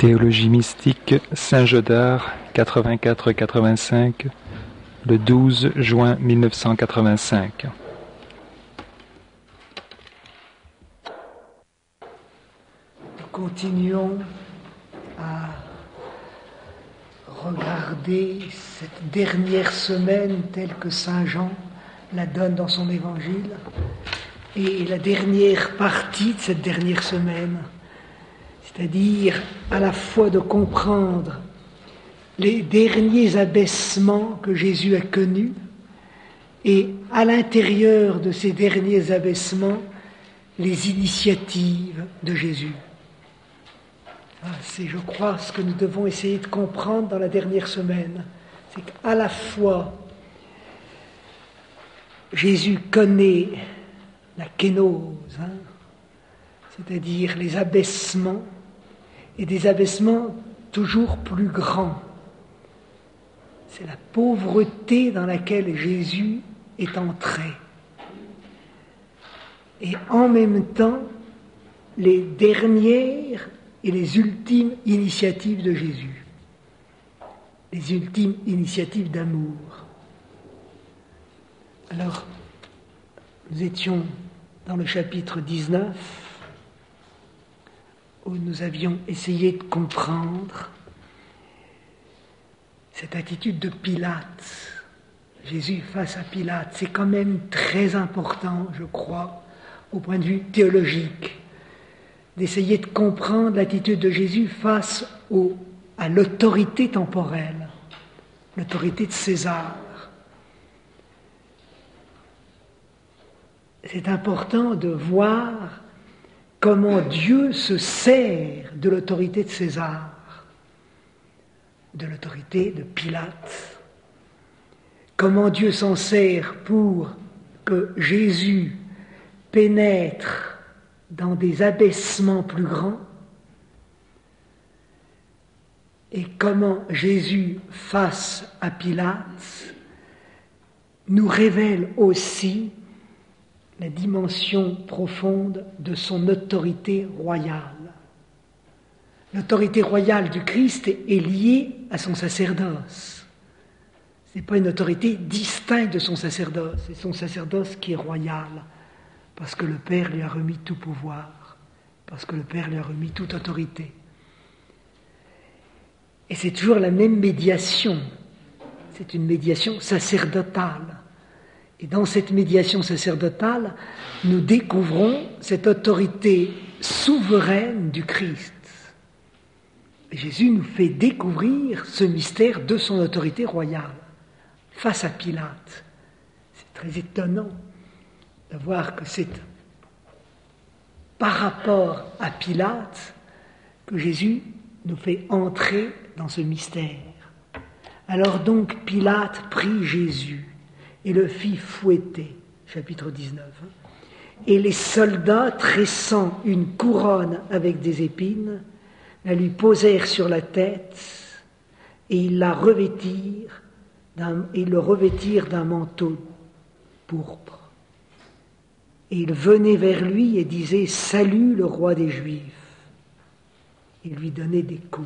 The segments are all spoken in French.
Théologie mystique, Saint-Godard, 84-85, le 12 juin 1985. Nous continuons à regarder cette dernière semaine telle que Saint Jean la donne dans son évangile et la dernière partie de cette dernière semaine, c'est-à-dire à la fois de comprendre les derniers abaissements que Jésus a connus et à l'intérieur de ces derniers abaissements, les initiatives de Jésus. C'est, je crois, ce que nous devons essayer de comprendre dans la dernière semaine. C'est qu'à la fois, Jésus connaît la kénose, c'est-à-dire les abaissements, et des abaissements toujours plus grands. C'est la pauvreté dans laquelle Jésus est entré. Et en même temps, les dernières et les ultimes initiatives de Jésus. Les ultimes initiatives d'amour. Alors, nous étions dans le chapitre 19, où nous avions essayé de comprendre cette attitude de Pilate. Jésus face à Pilate, c'est quand même très important, je crois, au point de vue théologique, d'essayer de comprendre l'attitude de Jésus face à l'autorité temporelle, l'autorité de César. C'est important de voir comment Dieu se sert de l'autorité de César, de l'autorité de Pilate. Comment Dieu s'en sert pour que Jésus pénètre dans des abaissements plus grands, et comment Jésus, face à Pilate, nous révèle aussi la dimension profonde de son autorité royale. L'autorité royale du Christ est liée à son sacerdoce. Ce n'est pas une autorité distincte de son sacerdoce, c'est son sacerdoce qui est royal, parce que le Père lui a remis tout pouvoir, parce que le Père lui a remis toute autorité. Et c'est toujours la même médiation, c'est une médiation sacerdotale. Et dans cette médiation sacerdotale, nous découvrons cette autorité souveraine du Christ. Et Jésus nous fait découvrir ce mystère de son autorité royale face à Pilate. C'est très étonnant de voir que c'est par rapport à Pilate que Jésus nous fait entrer dans ce mystère. Alors donc Pilate prit Jésus et le fit fouetter, chapitre 19. Et les soldats, tressant une couronne avec des épines, la lui posèrent sur la tête et ils le revêtirent d'un manteau pourpre. Et ils venaient vers lui et disaient « Salut le roi des Juifs !» Ils lui donnaient des coups.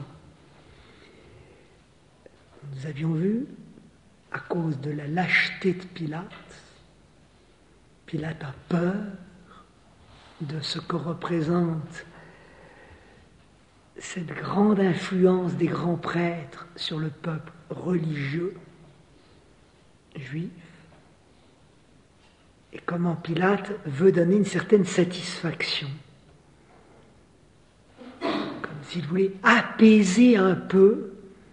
Nous avions vu, à cause de la lâcheté de Pilate, Pilate a peur de ce que représente cette grande influence des grands prêtres sur le peuple religieux juif, et comment Pilate veut donner une certaine satisfaction, comme s'il voulait apaiser un peu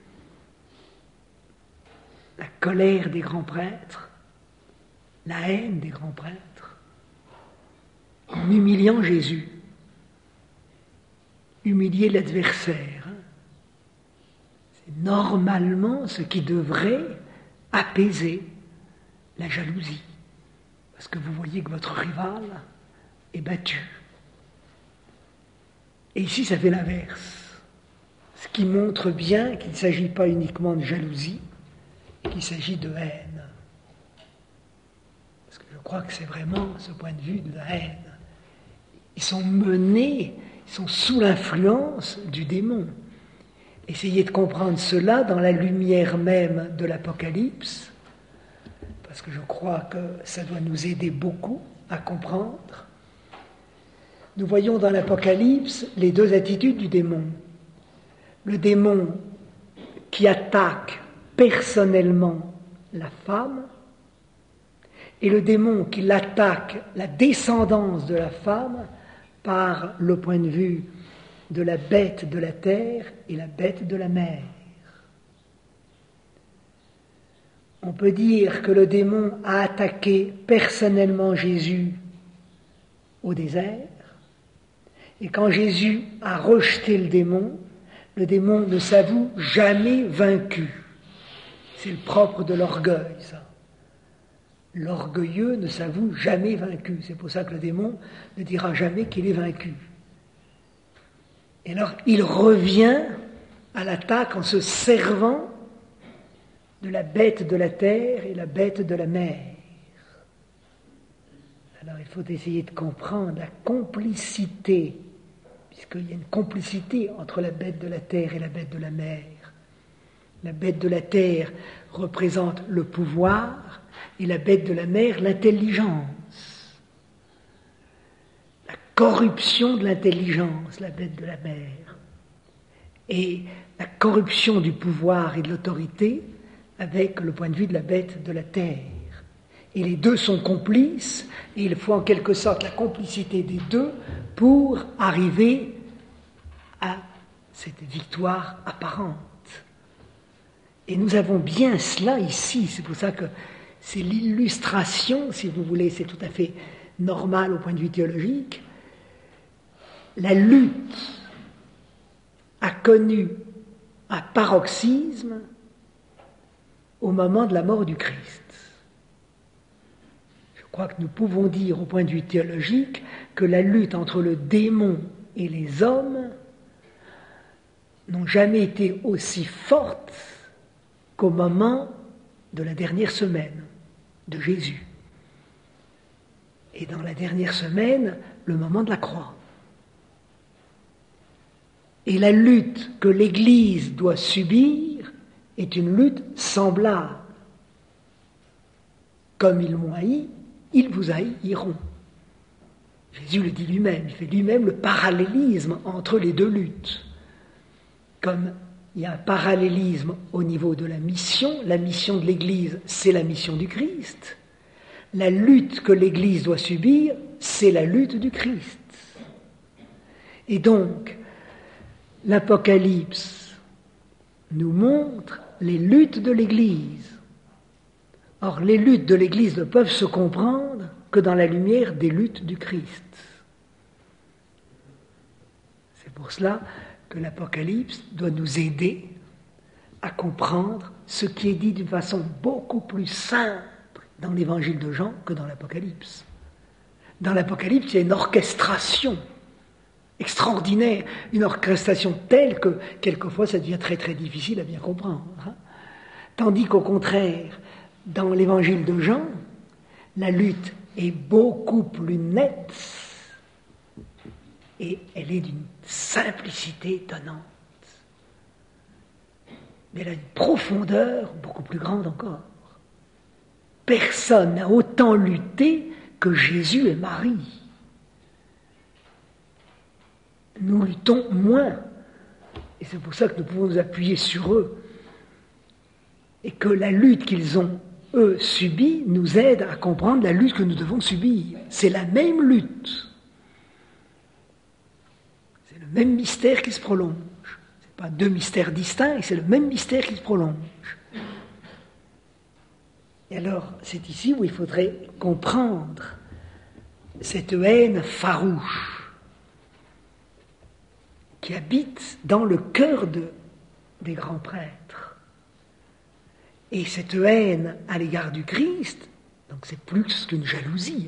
la colère des grands prêtres, la haine des grands prêtres, en humiliant Jésus, humilier l'adversaire. C'est normalement ce qui devrait apaiser la jalousie, parce que vous voyez que votre rival est battu. Et ici, ça fait l'inverse, ce qui montre bien qu'il ne s'agit pas uniquement de jalousie, qu'il s'agit de haine. Parce que je crois que c'est vraiment ce point de vue de la haine. Ils sont menés, ils sont sous l'influence du démon. essayer de comprendre cela dans la lumière même de l'Apocalypse, parce que je crois que ça doit nous aider beaucoup à comprendre. Nous voyons dans l'Apocalypse les deux attitudes du démon. Le démon qui attaque personnellement la femme, et le démon qui l'attaque, la descendance de la femme, par le point de vue de la bête de la terre et la bête de la mer. On peut dire que le démon a attaqué personnellement Jésus au désert, et quand Jésus a rejeté le démon ne s'avoue jamais vaincu. C'est le propre de l'orgueil, ça. L'orgueilleux ne s'avoue jamais vaincu. C'est pour ça que le démon ne dira jamais qu'il est vaincu. Et alors, il revient à l'attaque en se servant de la bête de la terre et la bête de la mer. Alors, il faut essayer de comprendre la complicité, puisqu'il y a une complicité entre la bête de la terre et la bête de la mer. La bête de la terre représente le pouvoir et la bête de la mer, l'intelligence. La corruption de l'intelligence, la bête de la mer. Et la corruption du pouvoir et de l'autorité avec le point de vue de la bête de la terre. Et les deux sont complices, et il faut en quelque sorte la complicité des deux pour arriver à cette victoire apparente. Et nous avons bien cela ici, c'est pour ça que c'est l'illustration, si vous voulez, c'est tout à fait normal au point de vue théologique. La lutte a connu un paroxysme au moment de la mort du Christ. Je crois que nous pouvons dire au point de vue théologique que la lutte entre le démon et les hommes n'ont jamais été aussi fortes qu'au moment de la dernière semaine de Jésus. Et dans la dernière semaine, le moment de la croix. Et la lutte que l'Église doit subir est une lutte semblable. Comme ils m'ont haï, ils vous haïront. Jésus le dit lui-même, il fait lui-même le parallélisme entre les deux luttes. Comme il y a un parallélisme au niveau de la mission de l'Église, c'est la mission du Christ. La lutte que l'Église doit subir, c'est la lutte du Christ. Et donc, l'Apocalypse nous montre les luttes de l'Église. Or, les luttes de l'Église ne peuvent se comprendre que dans la lumière des luttes du Christ. C'est pour cela que l'Apocalypse doit nous aider à comprendre ce qui est dit d'une façon beaucoup plus simple dans l'Évangile de Jean que dans l'Apocalypse. Dans l'Apocalypse, il y a une orchestration extraordinaire, une orchestration telle que quelquefois ça devient très très difficile à bien comprendre. Tandis qu'au contraire, dans l'Évangile de Jean, la lutte est beaucoup plus nette et elle est d'une simplicité étonnante. Mais elle a une profondeur beaucoup plus grande encore. Personne n'a autant lutté que Jésus et Marie. Nous luttons moins. Et c'est pour ça que nous pouvons nous appuyer sur eux. Et que la lutte qu'ils ont, eux, subie, nous aide à comprendre la lutte que nous devons subir. C'est la même lutte. C'est le même mystère qui se prolonge. Ce n'est pas deux mystères distincts, c'est le même mystère qui se prolonge. Et alors, c'est ici où il faudrait comprendre cette haine farouche qui habite dans le cœur des grands prêtres. Et cette haine à l'égard du Christ, donc c'est plus qu'une jalousie.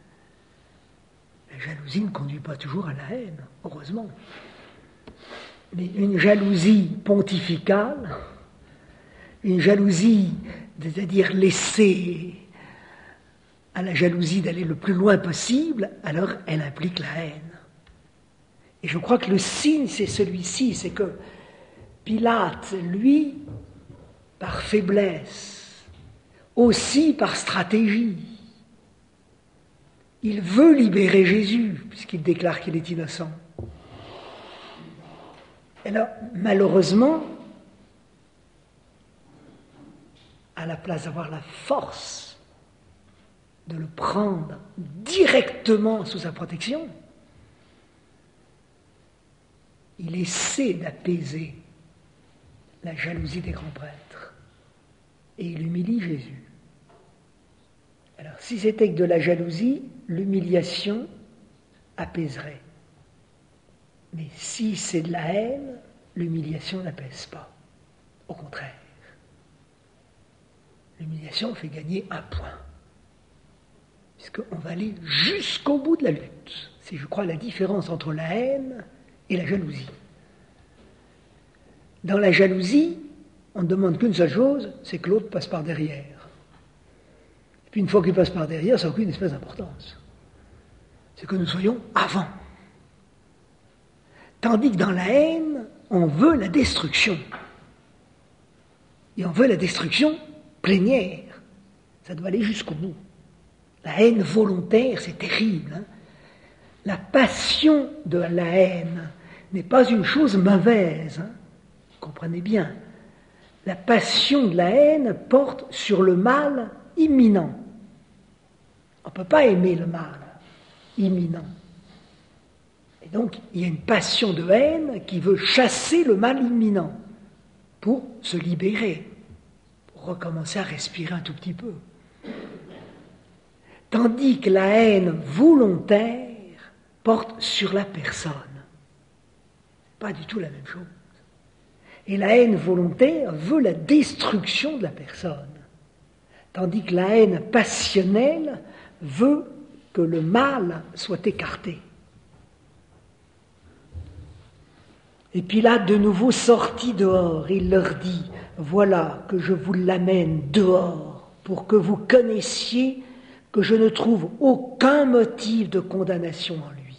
La jalousie ne conduit pas toujours à la haine, heureusement. Mais une jalousie pontificale, une jalousie, c'est-à-dire laisser à la jalousie d'aller le plus loin possible, alors elle implique la haine. Et je crois que le signe, c'est celui-ci, c'est que, Pilate, lui, par faiblesse, aussi par stratégie, il veut libérer Jésus, puisqu'il déclare qu'il est innocent. Et là, malheureusement, à la place d'avoir la force de le prendre directement sous sa protection, il essaie d'apaiser la jalousie des grands prêtres et il humilie Jésus. Alors, si c'était que de la jalousie, l'humiliation apaiserait. Mais si c'est de la haine, l'humiliation n'apaise pas. Au contraire. L'humiliation fait gagner un point. Puisqu'on va aller jusqu'au bout de la lutte. C'est, je crois, la différence entre la haine et la jalousie. Dans la jalousie, on ne demande qu'une seule chose, c'est que l'autre passe par derrière. Et puis une fois qu'il passe par derrière, ça n'a aucune espèce d'importance. C'est que nous soyons avant. Tandis que dans la haine, on veut la destruction. Et on veut la destruction plénière. Ça doit aller jusqu'au bout. La haine volontaire, c'est terrible. Hein. La passion de la haine n'est pas une chose mauvaise. Hein. Comprenez bien. La passion de la haine porte sur le mal imminent. On ne peut pas aimer le mal imminent. Et donc, il y a une passion de haine qui veut chasser le mal imminent pour se libérer, pour recommencer à respirer un tout petit peu. Tandis que la haine volontaire porte sur la personne. Pas du tout la même chose. Et la haine volontaire veut la destruction de la personne. Tandis que la haine passionnelle veut que le mal soit écarté. Et Pilate de nouveau sortit dehors, il leur dit, voilà que je vous l'amène dehors, pour que vous connaissiez que je ne trouve aucun motif de condamnation en lui.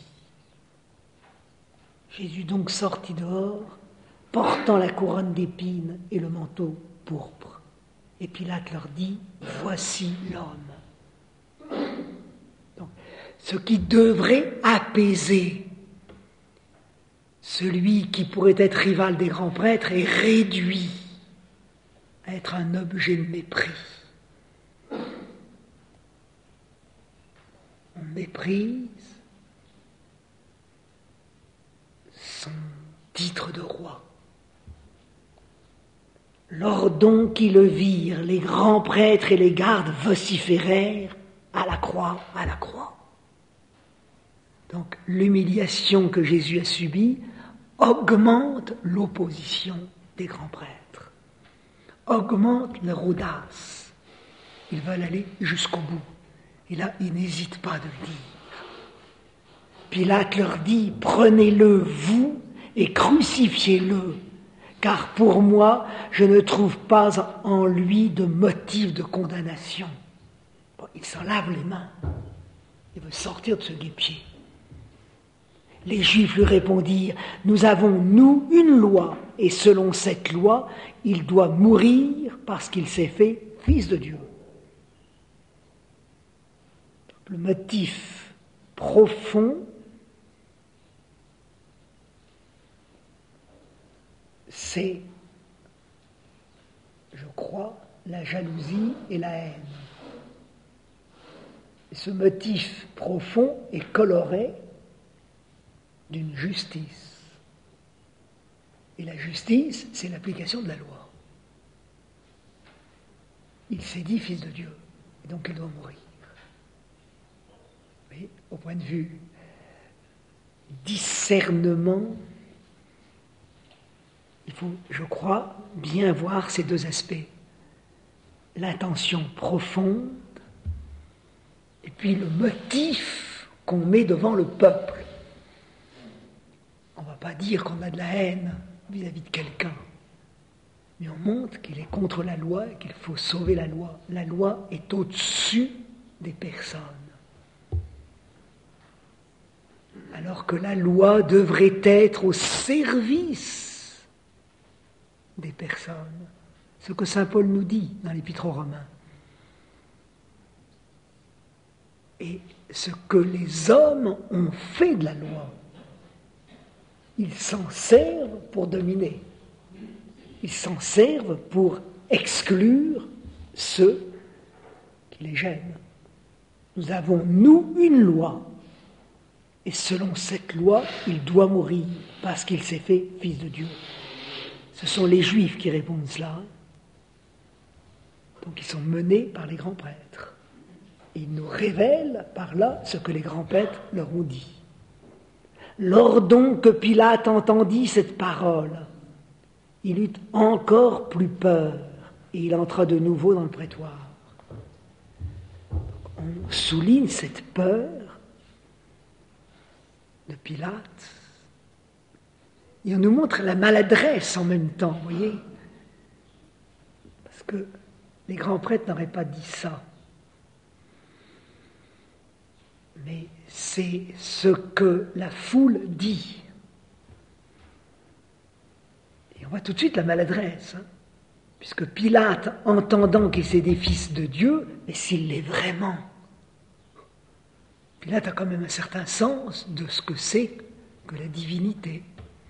Jésus donc sortit dehors, portant la couronne d'épines et le manteau pourpre. Et Pilate leur dit, voici l'homme. Donc, ce qui devrait apaiser celui qui pourrait être rival des grands prêtres est réduit à être un objet de mépris. On méprise son titre de roi. Lors donc qu'ils le virent, les grands prêtres et les gardes vociférèrent « à la croix, à la croix ». Donc l'humiliation que Jésus a subie augmente l'opposition des grands prêtres, augmente leur audace. Ils veulent aller jusqu'au bout. Et là, ils n'hésitent pas de le dire. Pilate leur dit, prenez-le, vous, et crucifiez-le, car pour moi, je ne trouve pas en lui de motif de condamnation. Bon, il s'en lave les mains. Il veut sortir de ce guêpier. Les Juifs lui répondirent, nous avons, nous, une loi, et selon cette loi, il doit mourir parce qu'il s'est fait fils de Dieu. Le motif profond, c'est, je crois, la jalousie et la haine. Et ce motif profond est coloré d'une justice. Et la justice, c'est l'application de la loi. Il s'est dit fils de Dieu, et donc il doit mourir. Mais au point de vue discernement, il faut, je crois, bien voir ces deux aspects. L'intention profonde et puis le motif qu'on met devant le peuple. On ne va pas dire qu'on a de la haine vis-à-vis de quelqu'un, mais on montre qu'il est contre la loi et qu'il faut sauver la loi. La loi est au-dessus des personnes. Alors que la loi devrait être au service des personnes. Ce que saint Paul nous dit dans l'Épître aux Romains. Et ce que les hommes ont fait de la loi, ils s'en servent pour dominer. Ils s'en servent pour exclure ceux qui les gênent. Nous avons, nous, une loi. Et selon cette loi, il doit mourir parce qu'il s'est fait fils de Dieu. Ce sont les Juifs qui répondent cela. Donc ils sont menés par les grands prêtres. Et ils nous révèlent par là ce que les grands prêtres leur ont dit. Lors donc que Pilate entendit cette parole, il eut encore plus peur et il entra de nouveau dans le prétoire. On souligne cette peur de Pilate et on nous montre la maladresse en même temps, vous voyez, parce que les grands prêtres n'auraient pas dit ça. Mais c'est ce que la foule dit. Et on voit tout de suite la maladresse, puisque Pilate, entendant qu'il c'est des fils de Dieu, mais s'il l'est vraiment, Pilate a quand même un certain sens de ce que c'est que la divinité.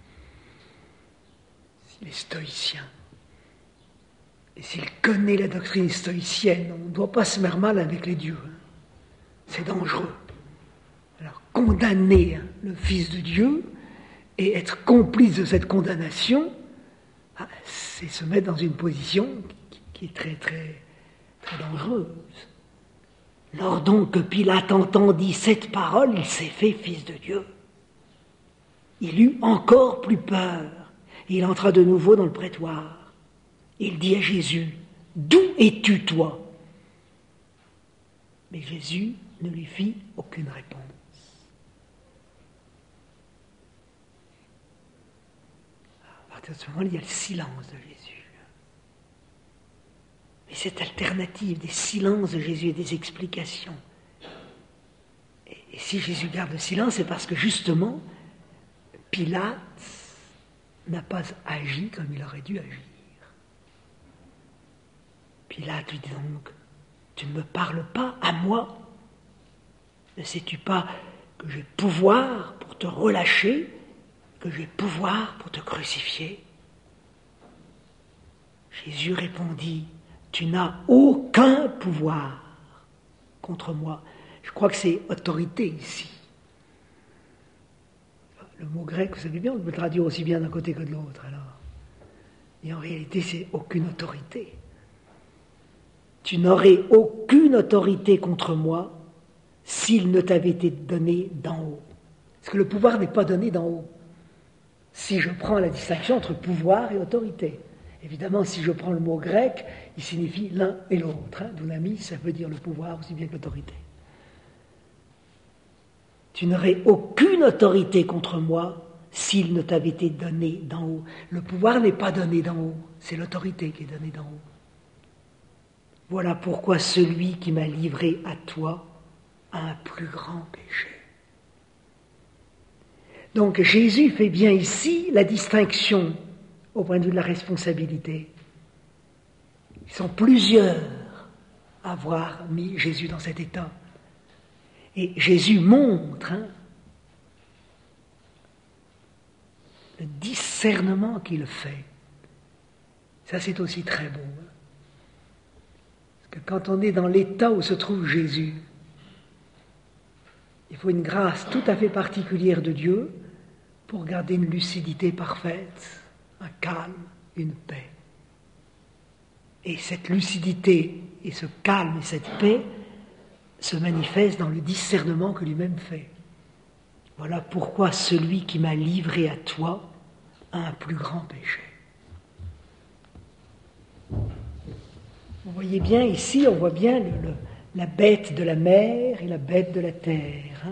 S'il est stoïcien, et s'il connaît la doctrine stoïcienne, on ne doit pas se faire mal avec les dieux. C'est dangereux. Alors, condamner le Fils de Dieu et être complice de cette condamnation, c'est se mettre dans une position qui est très, très, très dangereuse. Lors donc que Pilate entendit cette parole, il s'est fait fils de Dieu. Il eut encore plus peur. Et il entra de nouveau dans le prétoire. Il dit à Jésus, « D'où es-tu, toi ?» Mais Jésus ne lui fit aucune réponse. À partir de ce moment-là, il y a le silence de Jésus. Et cette alternative des silences de Jésus et des explications. Et si Jésus garde le silence, c'est parce que justement, Pilate n'a pas agi comme il aurait dû agir. Pilate lui dit donc, « Tu ne me parles pas à moi? Ne sais-tu pas que j'ai pouvoir pour te relâcher, que j'ai pouvoir pour te crucifier ?» Jésus répondit, « Tu n'as aucun pouvoir contre moi. » Je crois que c'est autorité ici. Le mot grec, vous savez bien, on peut le traduire aussi bien d'un côté que de l'autre, alors. Et en réalité, c'est aucune autorité. Tu n'aurais aucune autorité contre moi s'il ne t'avait été donné d'en haut. Parce que le pouvoir n'est pas donné d'en haut. Si je prends la distinction entre pouvoir et autorité. Évidemment, si je prends le mot grec, il signifie l'un et l'autre. Dunamis, ça veut dire le pouvoir aussi bien que l'autorité. Tu n'aurais aucune autorité contre moi s'il ne t'avait été donné d'en haut. Le pouvoir n'est pas donné d'en haut, c'est l'autorité qui est donnée d'en haut. Voilà pourquoi celui qui m'a livré à toi a un plus grand péché. Donc Jésus fait bien ici la distinction au point de vue de la responsabilité. Ils sont plusieurs à avoir mis Jésus dans cet état. Et Jésus montre le discernement qu'il fait. Ça, c'est aussi très beau. Parce que quand on est dans l'état où se trouve Jésus, il faut une grâce tout à fait particulière de Dieu pour garder une lucidité parfaite, un calme, une paix. Et cette lucidité et ce calme et cette paix se manifeste dans le discernement que lui-même fait. Voilà pourquoi celui qui m'a livré à toi a un plus grand péché. Vous voyez bien ici, on voit bien la bête de la mer et la bête de la terre.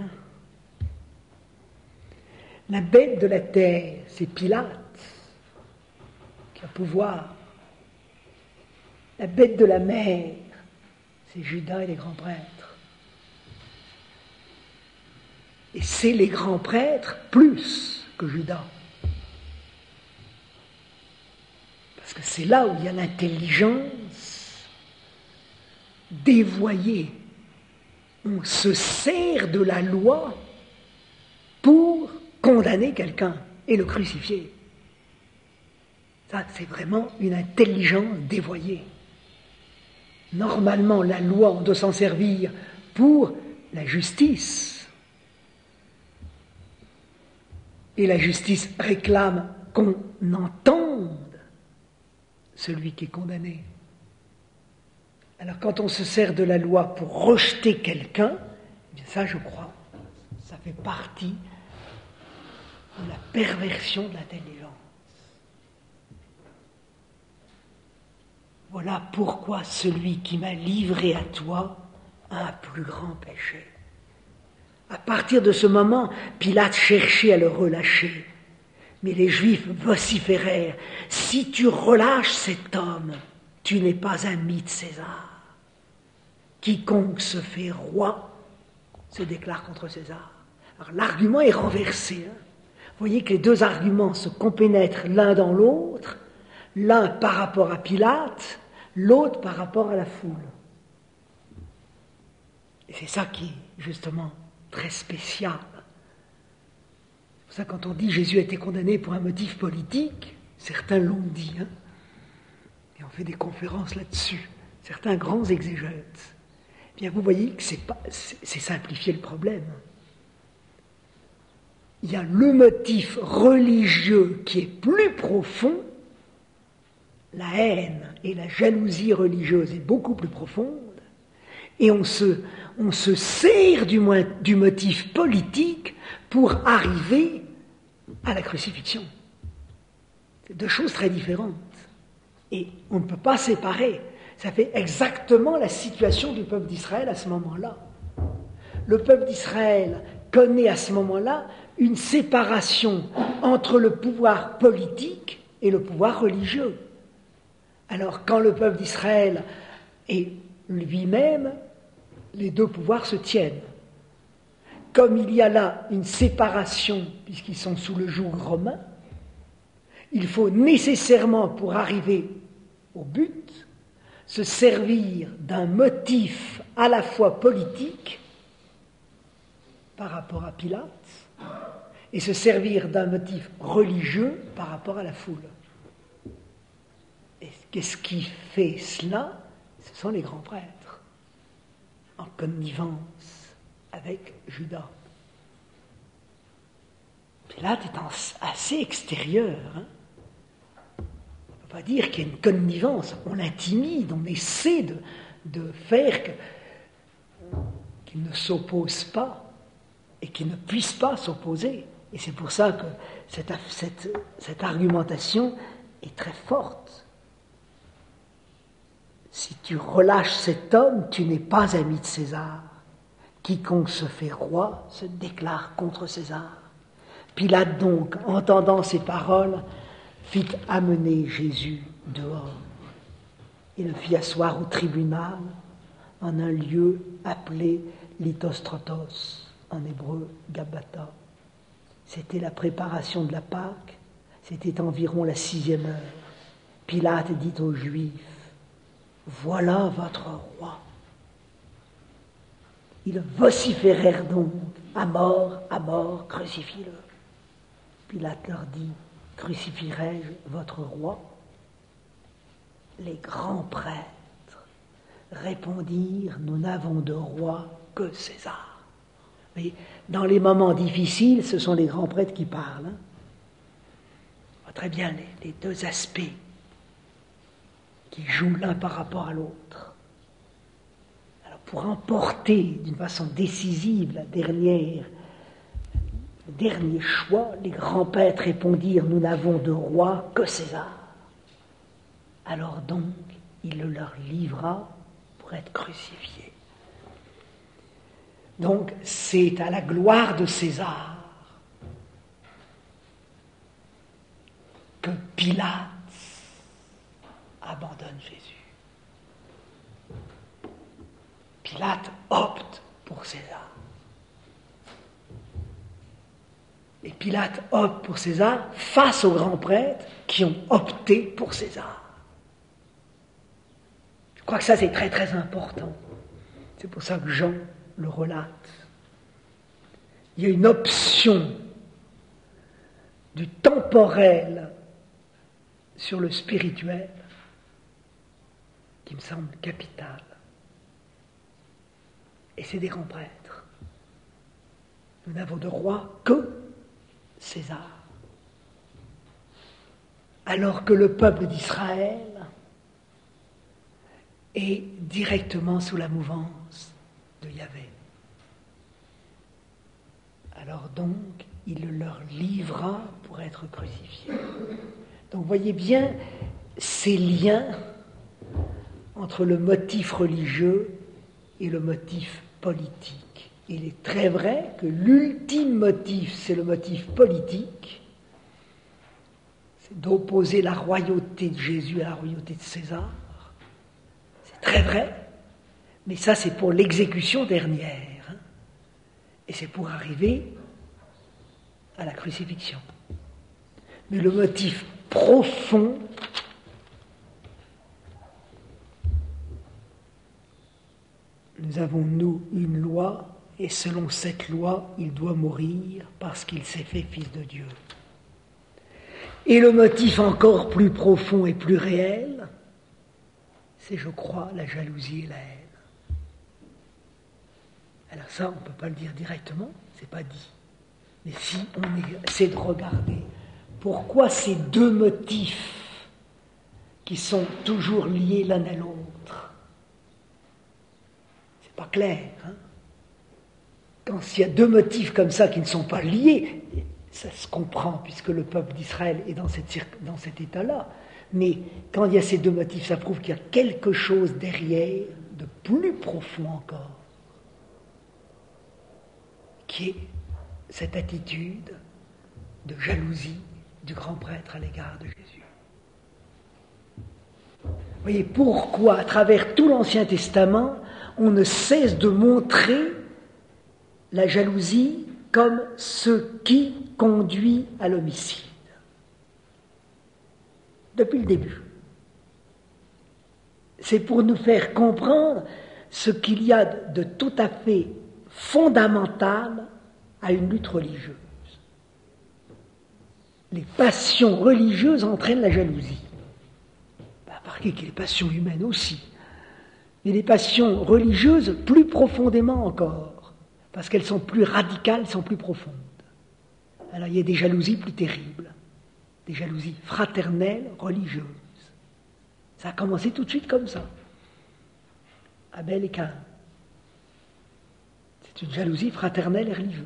La bête de la terre, c'est Pilate qui a pouvoir. La bête de la mer, c'est Judas et les grands prêtres. Et c'est les grands prêtres plus que Judas. Parce que c'est là où il y a l'intelligence dévoyée. On se sert de la loi pour condamner quelqu'un et le crucifier. Ça, c'est vraiment une intelligence dévoyée. Normalement, la loi, on doit s'en servir pour la justice. Et la justice réclame qu'on entende celui qui est condamné. Alors quand on se sert de la loi pour rejeter quelqu'un, eh bien ça, je crois, ça fait partie de la perversion de l'intelligence. Voilà pourquoi celui qui m'a livré à toi a un plus grand péché. À partir de ce moment, Pilate cherchait à le relâcher. Mais les Juifs vociférèrent, « Si tu relâches cet homme, tu n'es pas ami de César. Quiconque se fait roi se déclare contre César. » Alors l'argument est renversé. Vous voyez que les deux arguments se compénètrent l'un dans l'autre, l'un par rapport à Pilate, l'autre par rapport à la foule. Et c'est ça qui est justement très spécial. C'est pour ça que quand on dit Jésus a été condamné pour un motif politique, certains l'ont dit, et on fait des conférences là-dessus, certains grands exégètes. Eh bien, vous voyez que c'est simplifier le problème. Il y a le motif religieux qui est plus profond, la haine et la jalousie religieuse est beaucoup plus profonde, et on se sert du motif politique pour arriver à la crucifixion. C'est deux choses très différentes. Et on ne peut pas séparer. Ça fait exactement la situation du peuple d'Israël à ce moment-là. Le peuple d'Israël connaît à ce moment-là une séparation entre le pouvoir politique et le pouvoir religieux. Alors quand le peuple d'Israël est lui-même, les deux pouvoirs se tiennent. Comme il y a là une séparation, puisqu'ils sont sous le joug romain, il faut nécessairement, pour arriver au but, se servir d'un motif à la fois politique par rapport à Pilate et se servir d'un motif religieux par rapport à la foule. Et qu'est-ce qui fait cela? Ce sont les grands prêtres, en connivence avec Judas. Pilate est assez extérieur. On ne peut pas dire qu'il y a une connivence. On l'intimide, on essaie de faire qu'il ne s'oppose pas et qu'il ne puisse pas s'opposer. Et c'est pour ça que cette argumentation est très forte. Si tu relâches cet homme, tu n'es pas ami de César. Quiconque se fait roi se déclare contre César. Pilate donc, entendant ces paroles, fit amener Jésus dehors. Il le fit asseoir au tribunal en un lieu appelé Lithostrotos, en hébreu Gabbatha. C'était la préparation de la Pâque, c'était environ la 6e heure. Pilate dit aux Juifs, « Voilà votre roi ». Ils vociférèrent donc, à mort, crucifie-le. Pilate leur dit, crucifierai-je votre roi? Les grands prêtres répondirent, nous n'avons de roi que César. Mais dans les moments difficiles, ce sont les grands prêtres qui parlent. On voit très bien les deux aspects qui jouent l'un par rapport à l'autre. Alors pour emporter d'une façon décisive le dernier choix, les grands prêtres répondirent, nous n'avons de roi que César. Alors donc, il le leur livra pour être crucifié. Donc, c'est à la gloire de César que Pilate abandonne Jésus. Pilate opte pour César. Et Pilate opte pour César face aux grands prêtres qui ont opté pour César. crois que ça c'est très très important. C'est pour ça que Jean le relate. Il y a une option du temporel sur le spirituel qui me semble capitale. Et c'est des grands prêtres. Nous n'avons de roi que César. Alors que le peuple d'Israël est directement sous la mouvance de Yahvé. Alors donc, il leur livra pour être crucifié. Donc voyez bien ces liens entre le motif religieux et le motif politique. Il est très vrai que l'ultime motif, c'est le motif politique, c'est d'opposer la royauté de Jésus à la royauté de César. C'est très vrai, mais ça c'est pour l'exécution dernière, hein, et c'est pour arriver à la crucifixion. Mais le motif profond, nous avons, nous, une loi, et selon cette loi, il doit mourir parce qu'il s'est fait fils de Dieu. Et le motif encore plus profond et plus réel, c'est, je crois, la jalousie et la haine. Alors ça, on ne peut pas le dire directement, c'est pas dit. Mais si on essaie de regarder pourquoi ces deux motifs qui sont toujours liés l'un à l'autre, c'est pas clair, hein? Quand il y a deux motifs comme ça qui ne sont pas liés, ça se comprend puisque le peuple d'Israël est dans cet état-là. Mais quand il y a ces deux motifs, ça prouve qu'il y a quelque chose derrière de plus profond encore, qui est cette attitude de jalousie du grand prêtre à l'égard de Jésus. Vous voyez pourquoi, à travers tout l'Ancien Testament, on ne cesse de montrer la jalousie comme ce qui conduit à l'homicide. Depuis le début. C'est pour nous faire comprendre ce qu'il y a de tout à fait fondamental à une lutte religieuse. Les passions religieuses entraînent la jalousie. Remarquez qu'il y a les passions humaines aussi. Mais les passions religieuses plus profondément encore, parce qu'elles sont plus radicales, sont plus profondes. Alors il y a des jalousies plus terribles, des jalousies fraternelles, religieuses. Ça a commencé tout de suite comme ça. Abel et Caïn. C'est une jalousie fraternelle et religieuse.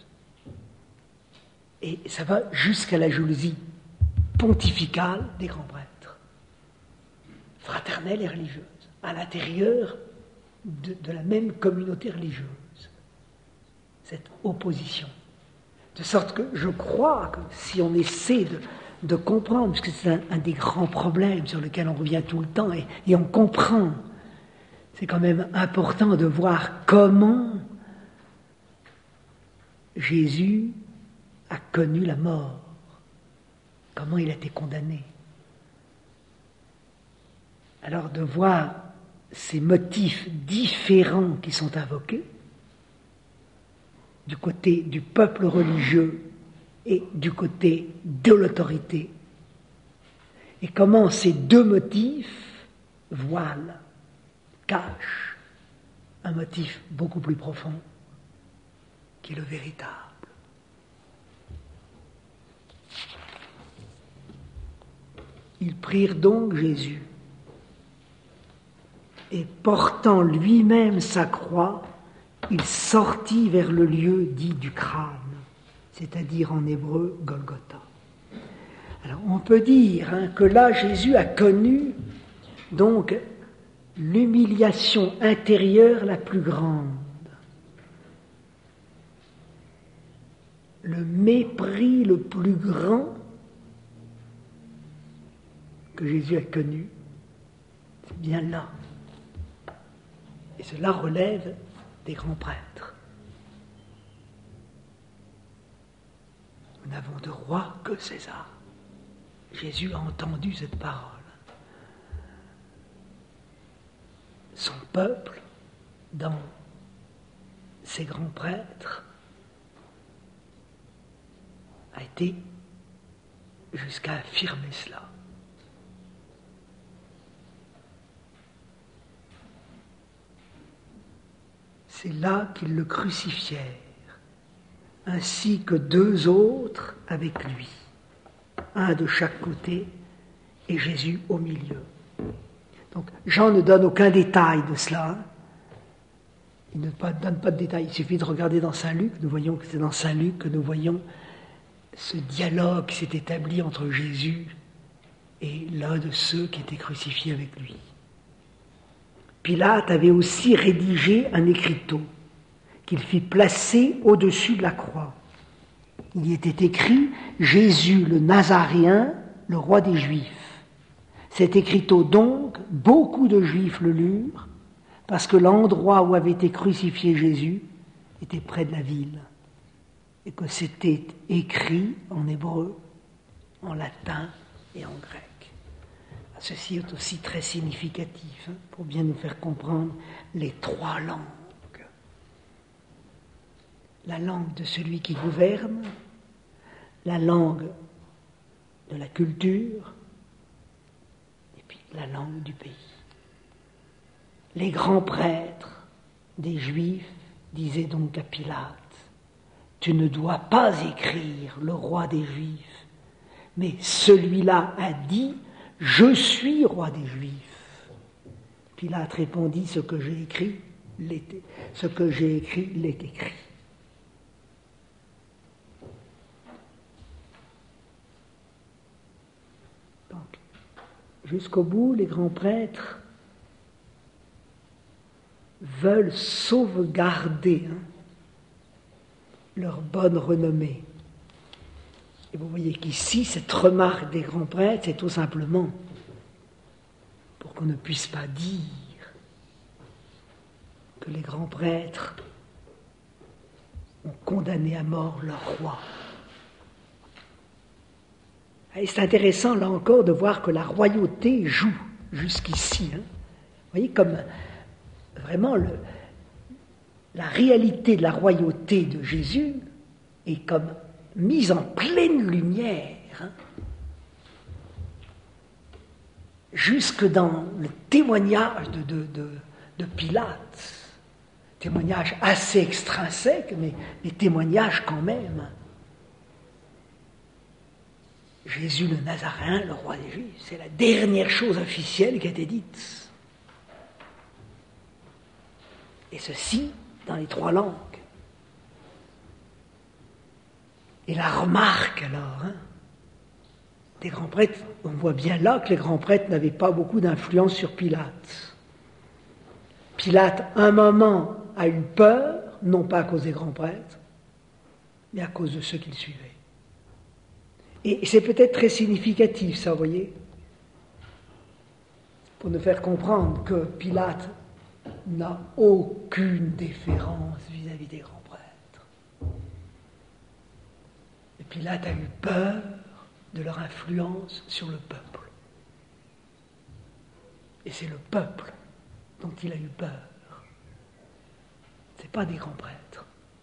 Et ça va jusqu'à la jalousie pontificale des grands prêtres. Fraternelle et religieuse, à l'intérieur de la même communauté religieuse. Cette opposition. De sorte que je crois que si on essaie de comprendre, parce que c'est un des grands problèmes sur lequel on revient tout le temps, et on comprend, c'est quand même important de voir comment Jésus a connu la mort, comment il a été condamné. Alors de voir ces motifs différents qui sont invoqués, du côté du peuple religieux et du côté de l'autorité, et comment ces deux motifs voilent, cachent un motif beaucoup plus profond, qui est le véritable. Ils prirent donc Jésus, et portant lui-même sa croix, il sortit vers le lieu dit du crâne, c'est-à-dire en hébreu Golgotha. Alors on peut dire que là Jésus a connu donc l'humiliation intérieure la plus grande, le mépris le plus grand que Jésus a connu, c'est bien là. Et cela relève des grands prêtres. Nous n'avons de roi que César. Jésus a entendu cette parole. son peuple, dans ses grands prêtres, a été jusqu'à affirmer cela. C'est là qu'ils le crucifièrent, ainsi que 2 autres avec lui, un de chaque côté et Jésus au milieu. Donc Jean ne donne aucun détail de cela. Il ne donne pas de détails. Il suffit de regarder dans Saint Luc. Nous voyons que c'est dans Saint Luc que nous voyons ce dialogue qui s'est établi entre Jésus et l'un de ceux qui étaient crucifiés avec lui. Pilate avait aussi rédigé un écriteau qu'il fit placer au-dessus de la croix. Il y était écrit « Jésus le Nazaréen, le roi des Juifs ». Cet écriteau donc, beaucoup de Juifs le lurent, parce que l'endroit où avait été crucifié Jésus était près de la ville, et que c'était écrit en hébreu, en latin et en grec. Ceci est aussi très significatif, pour bien nous faire comprendre les 3 langues. La langue de celui qui gouverne, la langue de la culture, et puis la langue du pays. Les grands prêtres des Juifs disaient donc à Pilate, « Tu ne dois pas écrire le roi des Juifs, mais celui-là a dit, je suis roi des Juifs. » Pilate répondit, ce que j'ai écrit l'est écrit. Donc, jusqu'au bout, les grands prêtres veulent sauvegarder leur bonne renommée. Et vous voyez qu'ici, cette remarque des grands prêtres, c'est tout simplement pour qu'on ne puisse pas dire que les grands prêtres ont condamné à mort leur roi. Et c'est intéressant, là encore, de voir que la royauté joue jusqu'ici. Vous voyez, comme vraiment la réalité de la royauté de Jésus est comme mise en pleine lumière, jusque dans le témoignage de Pilate. Témoignage assez extrinsèque, mais témoignage quand même. Jésus le Nazaréen, le roi des Juifs, c'est la dernière chose officielle qui a été dite. Et ceci dans les 3 langues. Et la remarque alors des grands prêtres, on voit bien là que les grands prêtres n'avaient pas beaucoup d'influence sur Pilate. Pilate, un moment, a eu peur, non pas à cause des grands prêtres, mais à cause de ceux qui le suivaient. Et c'est peut-être très significatif, ça, vous voyez, pour nous faire comprendre que Pilate n'a aucune déférence vis-à-vis des grands prêtres. Et Pilate a eu peur de leur influence sur le peuple. Et c'est le peuple dont il a eu peur. Ce n'est pas des grands prêtres.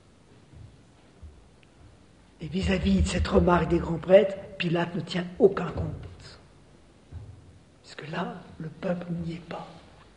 Et vis-à-vis de cette remarque des grands prêtres, Pilate ne tient aucun compte. Parce que là, le peuple n'y est pas.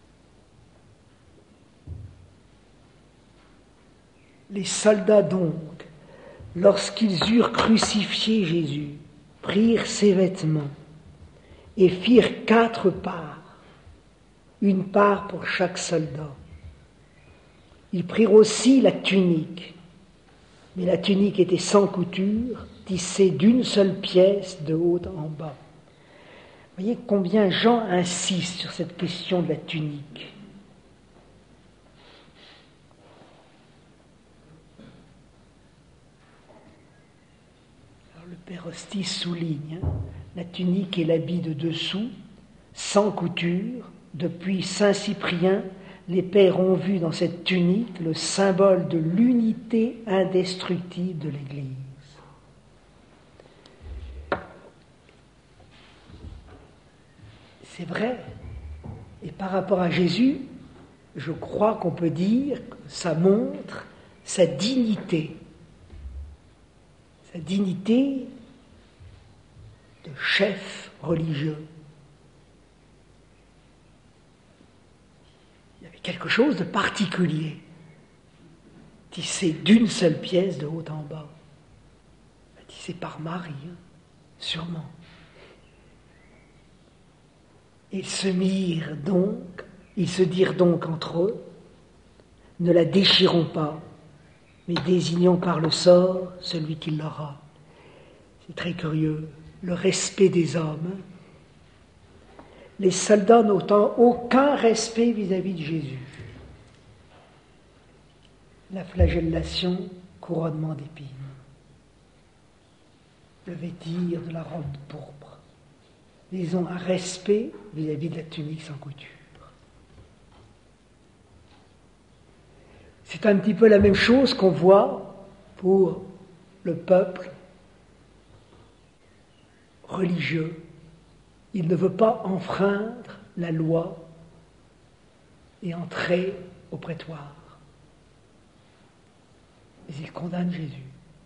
Les soldats donc, lorsqu'ils eurent crucifié Jésus, prirent ses vêtements et firent 4 parts, une part pour chaque soldat. Ils prirent aussi la tunique, mais la tunique était sans couture, tissée d'une seule pièce de haut en bas. Vous voyez combien Jean insiste sur cette question de la tunique. Alors le Père Hostie souligne, la tunique est l'habit de dessous, sans couture. Depuis Saint Cyprien, les pères ont vu dans cette tunique le symbole de l'unité indestructible de l'Église. C'est vrai. Et par rapport à Jésus, je crois qu'on peut dire que ça montre sa dignité de chef religieux. Il y avait quelque chose de particulier, tissé d'une seule pièce de haut en bas, tissé par Marie, sûrement. Ils se dirent donc entre eux, ne la déchirons pas, mais désignons par le sort celui qui l'aura. C'est très curieux, le respect des hommes. Les soldats n'ont aucun respect vis-à-vis de Jésus. La flagellation, couronnement d'épines. Le vêtir de la robe pourpre. Ils ont un respect vis-à-vis de la tunique sans couture. C'est un petit peu la même chose qu'on voit pour le peuple religieux. Il ne veut pas enfreindre la loi et entrer au prétoire. Mais il condamne Jésus.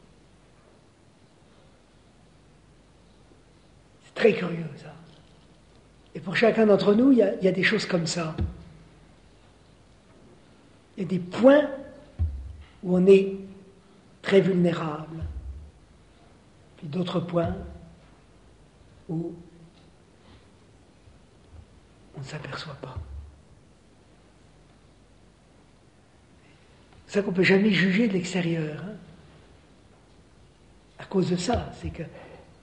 C'est très curieux, ça. Et pour chacun d'entre nous, il y a des choses comme ça. Il y a des points où on est très vulnérable, puis d'autres points où on ne s'aperçoit pas. C'est ça qu'on ne peut jamais juger de l'extérieur. À cause de ça, c'est que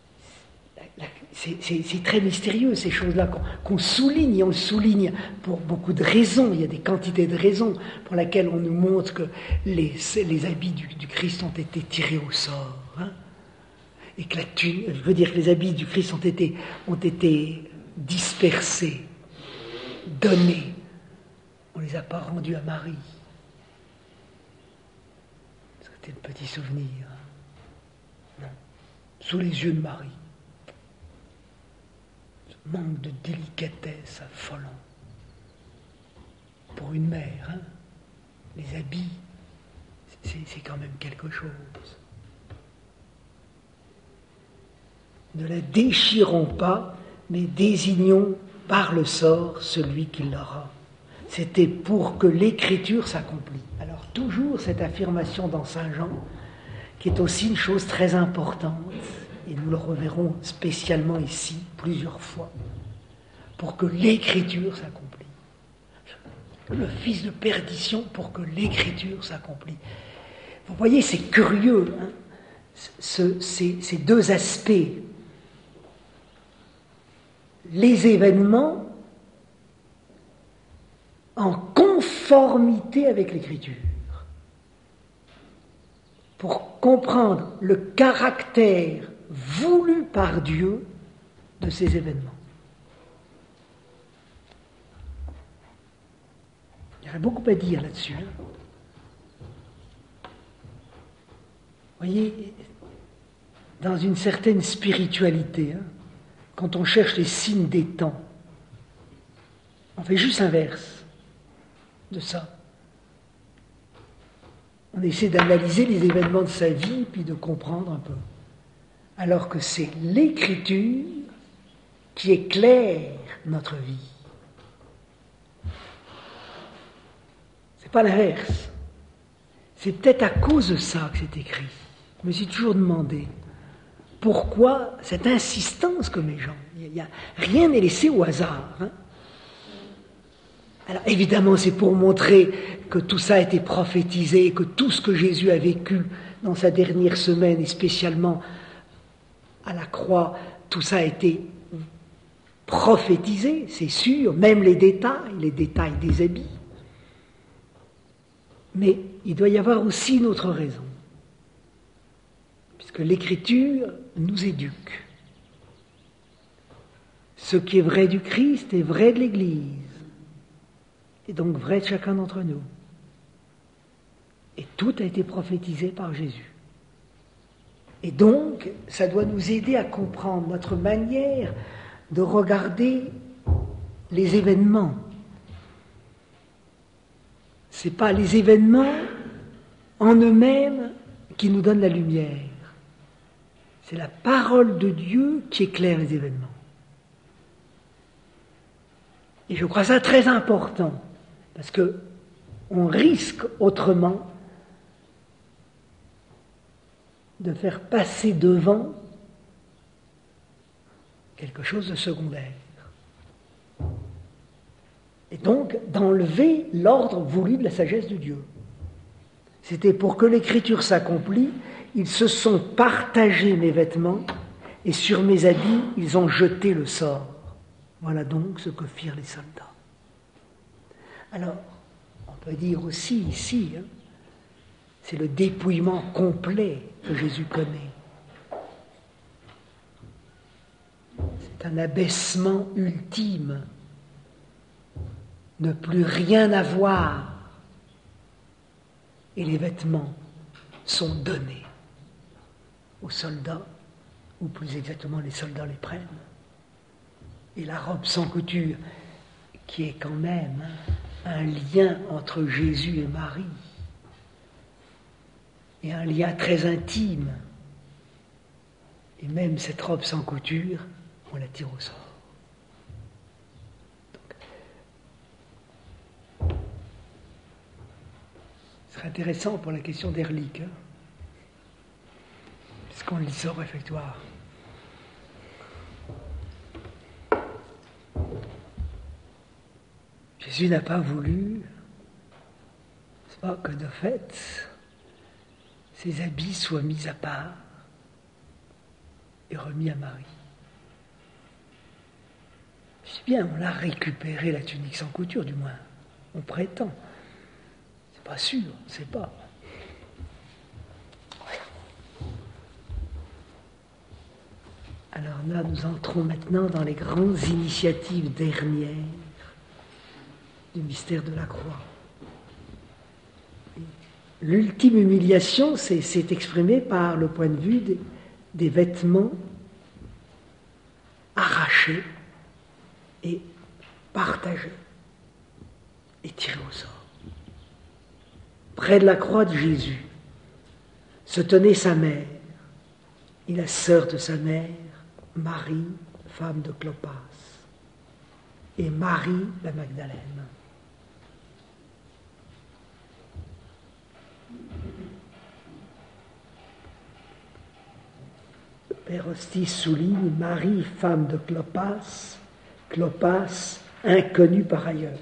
c'est très mystérieux, ces choses-là, qu'on souligne, et on le souligne pour beaucoup de raisons. Il y a des quantités de raisons pour lesquelles on nous montre que les habits du Christ ont été tirés au sort. Et que je veux dire que les habits du Christ ont été dispersés, donnés. On ne les a pas rendus à Marie. C'était le petit souvenir. Non. Sous les yeux de Marie. Manque de délicatesse affolant. Pour une mère, les habits, c'est quand même quelque chose. Ne la déchirons pas, mais désignons par le sort celui qui l'aura. C'était pour que l'écriture s'accomplisse. Alors toujours cette affirmation dans Saint Jean, qui est aussi une chose très importante, et nous le reverrons spécialement ici plusieurs fois, pour que l'écriture s'accomplisse. Le fils de perdition pour que l'écriture s'accomplisse. Vous voyez, c'est curieux, ces deux aspects. Les événements en conformité avec l'écriture. Pour comprendre le caractère voulu par Dieu de ces événements. Il y aurait beaucoup à dire là-dessus. Vous voyez, dans une certaine spiritualité, quand on cherche les signes des temps, on fait juste l'inverse de ça. On essaie d'analyser les événements de sa vie, puis de comprendre un peu. Alors que c'est l'écriture qui éclaire notre vie. C'est pas l'inverse. C'est peut-être à cause de ça que c'est écrit. Je me suis toujours demandé pourquoi cette insistance que mes gens. Rien n'est laissé au hasard. Alors évidemment, c'est pour montrer que tout ça a été prophétisé, que tout ce que Jésus a vécu dans sa dernière semaine, et spécialement à la croix, tout ça a été prophétisé, c'est sûr, même les détails des habits. Mais il doit y avoir aussi une autre raison, puisque l'Écriture nous éduque. Ce qui est vrai du Christ est vrai de l'Église, et donc vrai de chacun d'entre nous. Et tout a été prophétisé par Jésus. Et donc, ça doit nous aider à comprendre notre manière de regarder les événements. Ce n'est pas les événements en eux-mêmes qui nous donnent la lumière. C'est la parole de Dieu qui éclaire les événements. Et je crois ça très important, parce qu'on risque autrement de faire passer devant quelque chose de secondaire. Et donc d'enlever l'ordre voulu de la sagesse de Dieu. C'était pour que l'écriture s'accomplisse, ils se sont partagés mes vêtements, et sur mes habits, ils ont jeté le sort. Voilà donc ce que firent les soldats. Alors, on peut dire aussi ici, c'est le dépouillement complet que Jésus connaît. C'est un abaissement ultime, ne plus rien avoir, et les vêtements sont donnés aux soldats, ou plus exactement les soldats les prennent. Et la robe sans couture, qui est quand même un lien entre Jésus et Marie, et un lien très intime. Et même cette robe sans couture, on la tire au sort. Donc, ce serait intéressant pour la question d'Erlich, puisqu'on lit ça au réfectoire. Jésus n'a pas voulu, c'est pas que de fait, ses habits soient mis à part et remis à Marie. Je dis bien, on l'a récupéré, la tunique sans couture, du moins. On prétend. C'est pas sûr, on ne sait pas. Alors là, nous entrons maintenant dans les grandes initiatives dernières du mystère de la croix. L'ultime humiliation s'est exprimée par le point de vue des vêtements arrachés et partagés et tirés au sort. Près de la croix de Jésus se tenait sa mère et la sœur de sa mère, Marie, femme de Clopas, et Marie la Magdalène. Père Hostie souligne Marie, femme de Clopas, Clopas, inconnu par ailleurs.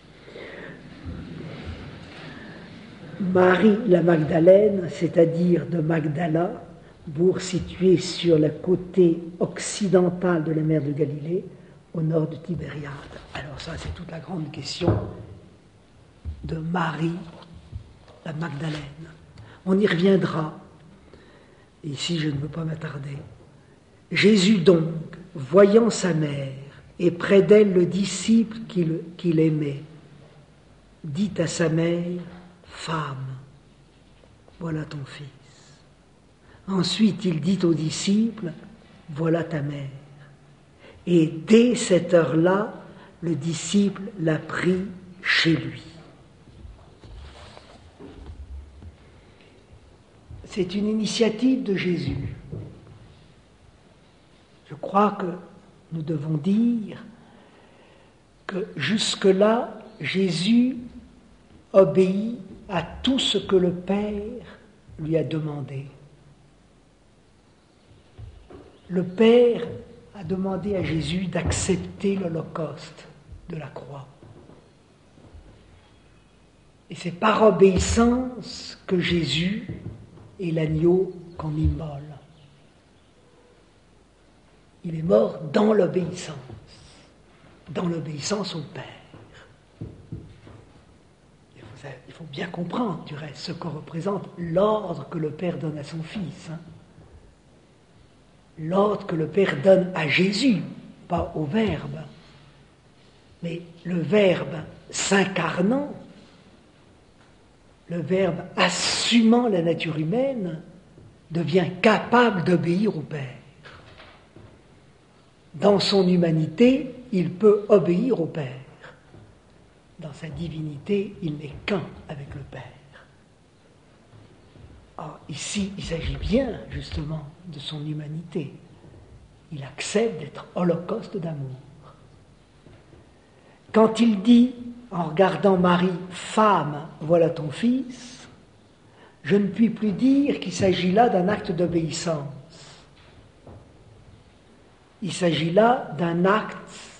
Marie la Magdalène, c'est-à-dire de Magdala, bourg situé sur le côté occidental de la mer de Galilée, au nord de Tibériade. Alors ça, c'est toute la grande question de Marie la Magdalène. On y reviendra. Ici, je ne veux pas m'attarder. Jésus donc, voyant sa mère, et près d'elle le disciple qu'il aimait, dit à sa mère, « Femme, voilà ton fils. » Ensuite, il dit au disciple, « Voilà ta mère. » Et dès cette heure-là, le disciple l'a pris chez lui. C'est une initiative de Jésus. Je crois que nous devons dire que jusque-là, Jésus obéit à tout ce que le Père lui a demandé. Le Père a demandé à Jésus d'accepter l'Holocauste de la croix. Et c'est par obéissance que Jésus est l'agneau qu'on immole. Il est mort dans l'obéissance au Père. Il faut bien comprendre, du reste, ce que représente l'ordre que le Père donne à son Fils. L'ordre que le Père donne à Jésus, pas au Verbe, mais le Verbe s'incarnant, le Verbe assumant la nature humaine, devient capable d'obéir au Père. Dans son humanité, il peut obéir au Père. Dans sa divinité, il n'est qu'un avec le Père. Or, ici, il s'agit bien, justement, de son humanité. Il accepte d'être holocauste d'amour. Quand il dit, en regardant Marie, « Femme, voilà ton fils », je ne puis plus dire qu'il s'agit là d'un acte d'obéissance. Il s'agit là d'un acte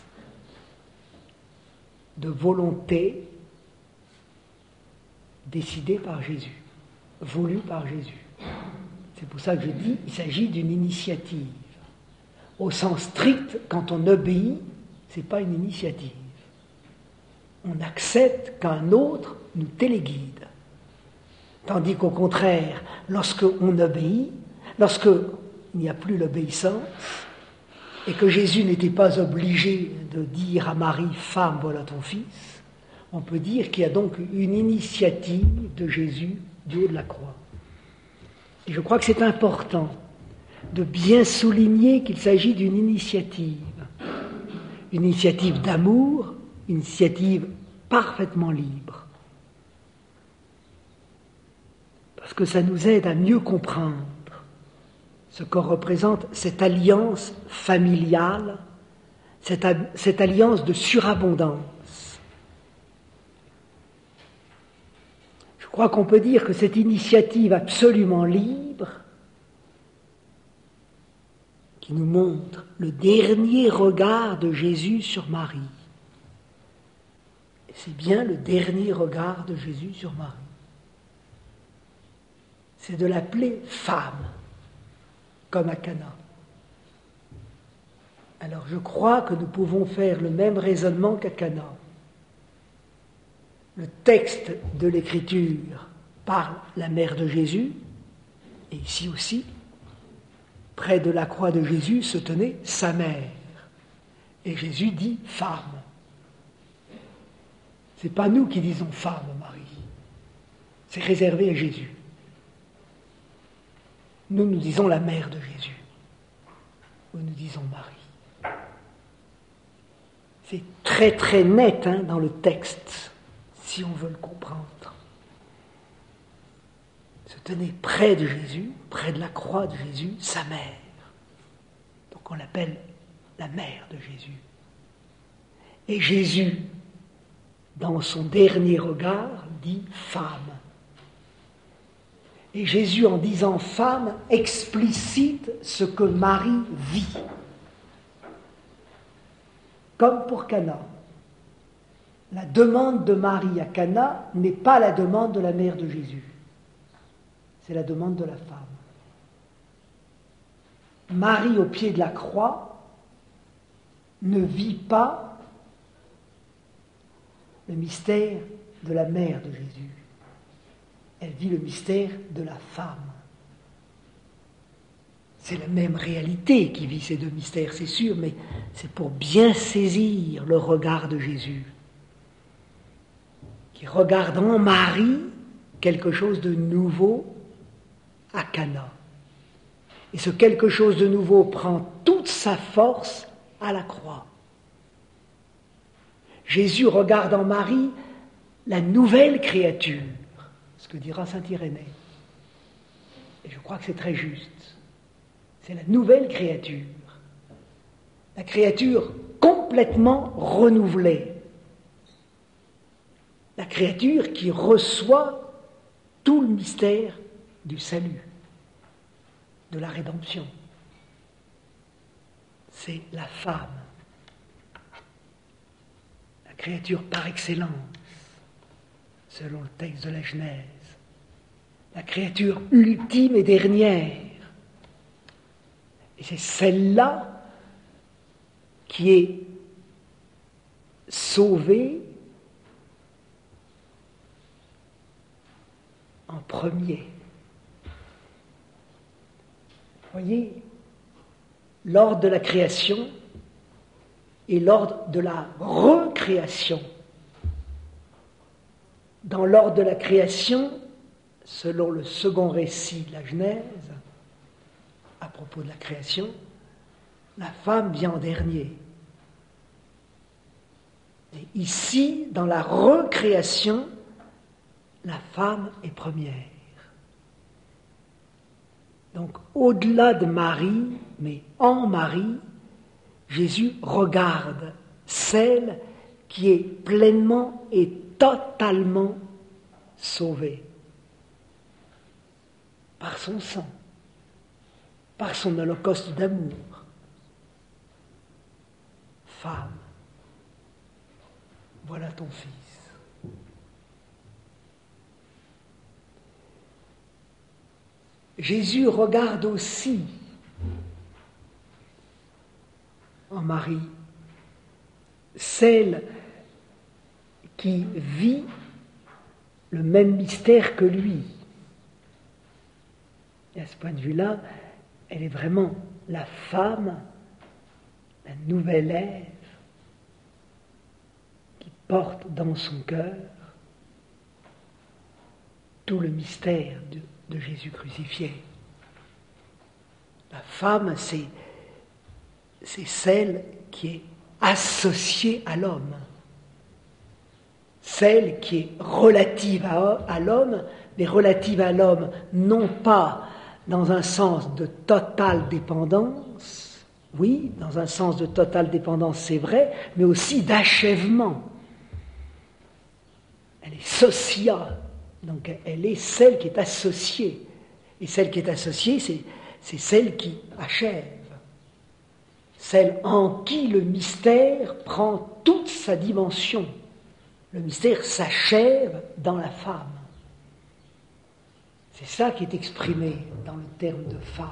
de volonté décidé par Jésus, voulu par Jésus. C'est pour ça que je dis qu'il s'agit d'une initiative. Au sens strict, quand on obéit, ce n'est pas une initiative. On accepte qu'un autre nous téléguide. Tandis qu'au contraire, lorsqu'on obéit, lorsqu'il n'y a plus l'obéissance, et que Jésus n'était pas obligé de dire à Marie, « Femme, voilà ton fils », on peut dire qu'il y a donc une initiative de Jésus du haut de la croix. Et je crois que c'est important de bien souligner qu'il s'agit d'une initiative d'amour, une initiative parfaitement libre. Parce que ça nous aide à mieux comprendre ce que représente cette alliance familiale, cette alliance de surabondance. Je crois qu'on peut dire que cette initiative absolument libre, qui nous montre le dernier regard de Jésus sur Marie, et c'est bien le dernier regard de Jésus sur Marie, c'est de l'appeler femme, comme à Cana. Alors je crois que nous pouvons faire le même raisonnement qu'à Cana. Le texte de l'Écriture parle la mère de Jésus, et ici aussi, près de la croix de Jésus se tenait sa mère. Et Jésus dit femme. Ce n'est pas nous qui disons femme, Marie. C'est réservé à Jésus. Nous disons la mère de Jésus. Ou nous disons Marie. C'est très très net dans le texte, si on veut le comprendre. Se tenait près de Jésus, près de la croix de Jésus, sa mère. Donc on l'appelle la mère de Jésus. Et Jésus, dans son dernier regard, dit femme. Et Jésus, en disant femme, explicite ce que Marie vit. Comme pour Cana. La demande de Marie à Cana n'est pas la demande de la mère de Jésus. C'est la demande de la femme. Marie, au pied de la croix, ne vit pas le mystère de la mère de Jésus. Elle vit le mystère de la femme. C'est la même réalité qui vit ces deux mystères, c'est sûr, mais c'est pour bien saisir le regard de Jésus, qui regarde en Marie quelque chose de nouveau à Cana. Et ce quelque chose de nouveau prend toute sa force à la croix. Jésus regarde en Marie la nouvelle créature, ce que dira saint Irénée. Et je crois que c'est très juste. C'est la nouvelle créature. La créature complètement renouvelée. La créature qui reçoit tout le mystère du salut, de la rédemption. C'est la femme. La créature par excellence, selon le texte de la Genèse. La créature ultime et dernière. Et c'est celle-là qui est sauvée en premier. Vous voyez, l'ordre de la création et l'ordre de la recréation. Dans l'ordre de la création, selon le second récit de la Genèse, à propos de la création, la femme vient en dernier. Et ici, dans la recréation, la femme est première. Donc, au-delà de Marie, mais en Marie, Jésus regarde celle qui est pleinement et totalement sauvée par son sang, par son holocauste d'amour. Femme, voilà ton fils. Jésus regarde aussi en Marie celle qui vit le même mystère que lui. Et à ce point de vue-là, elle est vraiment la femme, la nouvelle Ève, qui porte dans son cœur tout le mystère de Jésus crucifié. La femme, c'est celle qui est associée à l'homme, celle qui est relative à l'homme, mais relative à l'homme non pas dans un sens de totale dépendance, oui, dans un sens de totale dépendance, c'est vrai, mais aussi d'achèvement. Elle est socia, donc elle est celle qui est associée. Et celle qui est associée, c'est celle qui achève. Celle en qui le mystère prend toute sa dimension. Le mystère s'achève dans la femme. C'est ça qui est exprimé dans le terme de femme.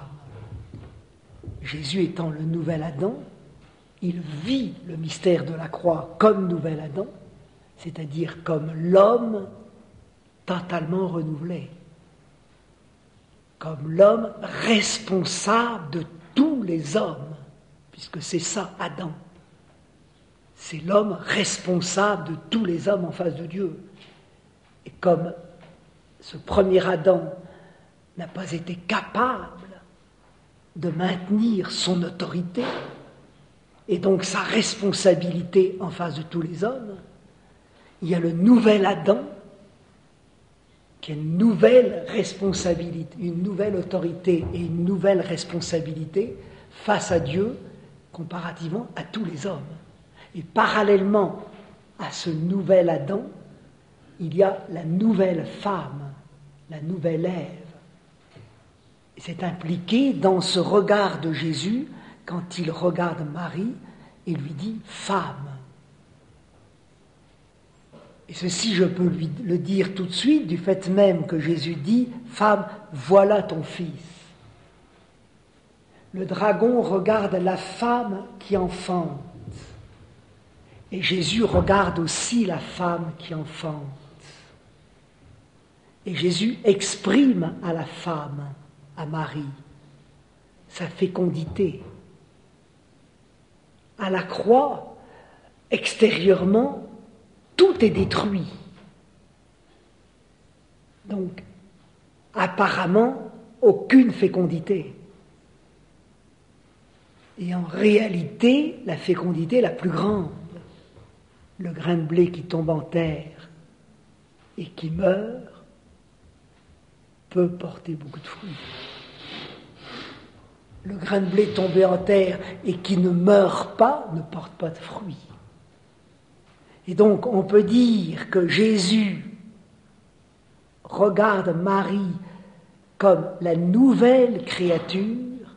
Jésus étant le nouvel Adam, il vit le mystère de la croix comme nouvel Adam, c'est-à-dire comme l'homme totalement renouvelé, comme l'homme responsable de tous les hommes, puisque c'est ça Adam. C'est l'homme responsable de tous les hommes en face de Dieu. Et comme ce premier Adam n'a pas été capable de maintenir son autorité et donc sa responsabilité en face de tous les hommes, il y a le nouvel Adam qui a une nouvelle responsabilité, une nouvelle autorité et une nouvelle responsabilité face à Dieu comparativement à tous les hommes. Et parallèlement à ce nouvel Adam, il y a la nouvelle femme, la nouvelle Ève. Et c'est impliqué dans ce regard de Jésus quand il regarde Marie et lui dit « femme ». Et ceci, je peux lui le dire tout de suite, du fait même que Jésus dit « femme, voilà ton fils ». Le dragon regarde la femme qui enfante. Et Jésus regarde aussi la femme qui enfante. Et Jésus exprime à la femme, à Marie, sa fécondité. À la croix, extérieurement, tout est détruit. Donc, apparemment, aucune fécondité. Et en réalité, la fécondité est la plus grande. Le grain de blé qui tombe en terre et qui meurt peut porter beaucoup de fruits. Le grain de blé tombé en terre et qui ne meurt pas ne porte pas de fruits. Et donc on peut dire que Jésus regarde Marie comme la nouvelle créature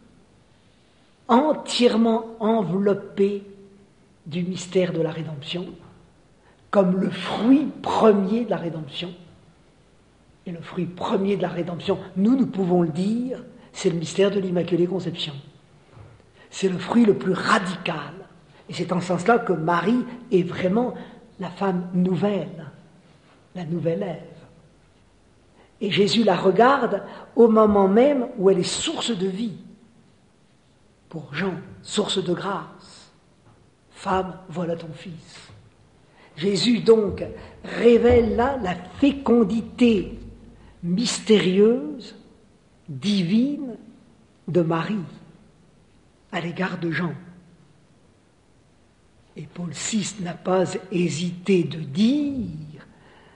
entièrement enveloppée du mystère de la rédemption, comme le fruit premier de la rédemption. Et le fruit premier de la rédemption, nous pouvons le dire, c'est le mystère de l'Immaculée Conception. C'est le fruit le plus radical. Et c'est en ce sens-là que Marie est vraiment la femme nouvelle, la nouvelle Ève. Et Jésus la regarde au moment même où elle est source de vie. Pour Jean, source de grâce. Femme, voilà ton fils. Jésus donc révèle là la fécondité mystérieuse, divine de Marie à l'égard de Jean. Et Paul VI n'a pas hésité de dire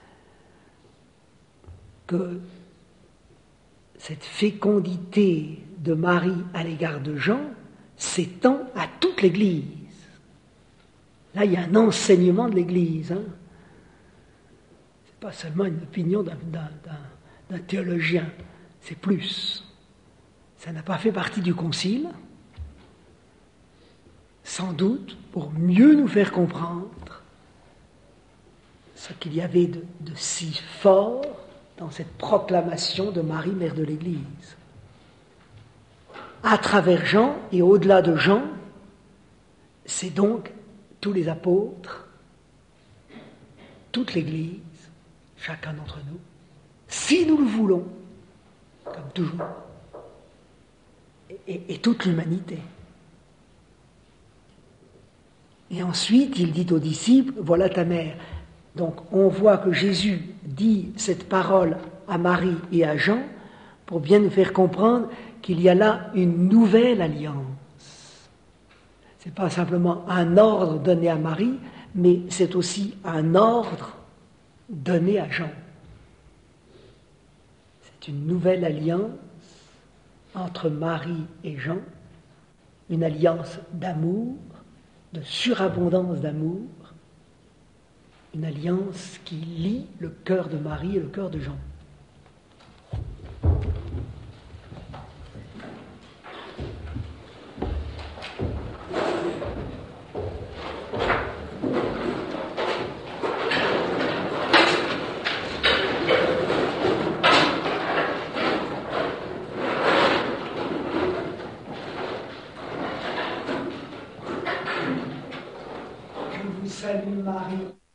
que cette fécondité de Marie à l'égard de Jean s'étend à toute l'Église. Là, il y a un enseignement de l'Église. Hein. Ce n'est pas seulement une opinion d'un théologien, c'est plus. Ça n'a pas fait partie du concile, sans doute pour mieux nous faire comprendre ce qu'il y avait de si fort dans cette proclamation de Marie, mère de l'Église. À travers Jean et au-delà de Jean, c'est donc tous les apôtres, toute l'Église, chacun d'entre nous, si nous le voulons, comme toujours, et toute l'humanité. Et ensuite, il dit aux disciples, voilà ta mère. Donc on voit que Jésus dit cette parole à Marie et à Jean pour bien nous faire comprendre qu'il y a là une nouvelle alliance. Ce n'est pas simplement un ordre donné à Marie, mais c'est aussi un ordre donné à Jean. C'est une nouvelle alliance entre Marie et Jean, une alliance d'amour, de surabondance d'amour, une alliance qui lie le cœur de Marie et le cœur de Jean. Je vous salue Marie.